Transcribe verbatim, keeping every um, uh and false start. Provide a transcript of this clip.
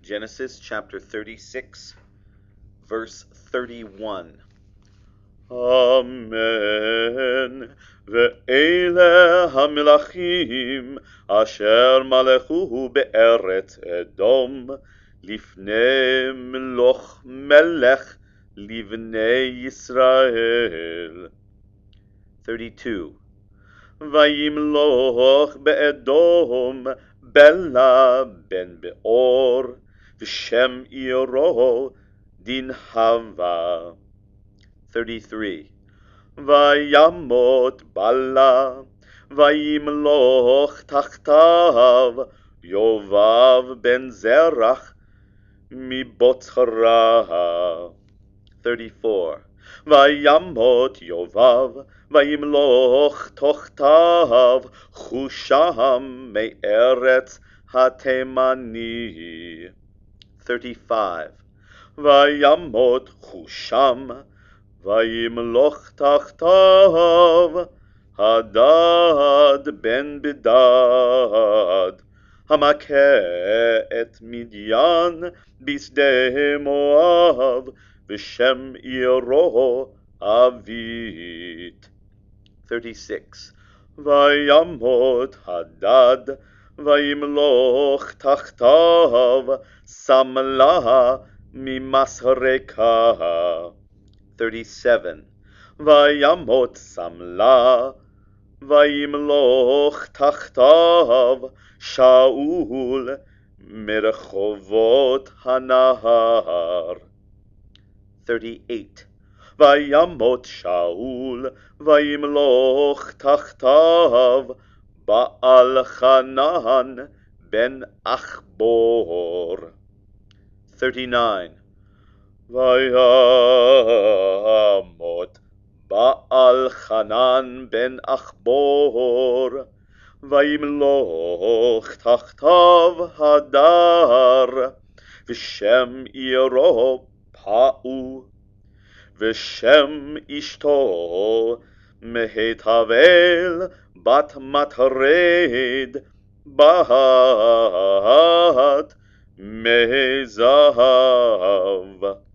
Genesis chapter thirty-six, verse thirty-one. Amen. ואלה המלכים אשר מלכו בארץ אדום לפני מלוך מלך לבני ישראל. thirty-two. וימלוך באדום בלה בן באור ושם עירו דינהבה. thirty-three. וימות בלה וימלוך תחתיו יובב בן זרח מבוצרה. thirty-four. וימות יובב וימלוך תחתיו חושם מארץ התימני. thirty-five. וימות חושם וימלוך תחתיו הדד בן בדד המכה את מדיין בשדה מואב ושם עירו אבית. thirty-six. וימות הדד וימלוך תחתיו סמלה ממסרקה. thirty-seven. וימות סמלה וימלוך תחתיו שאול מרחובות הנהר. thirty-eight. וימות שאול וימלוך תחתיו בעל חנן בן אחבור. thirty-nine. וימות בעל חנן בן אחבור וימלוך תחתיו הדר ושם עירו פעו ושם אשתו מהתבל בת מטרד בת מזהב.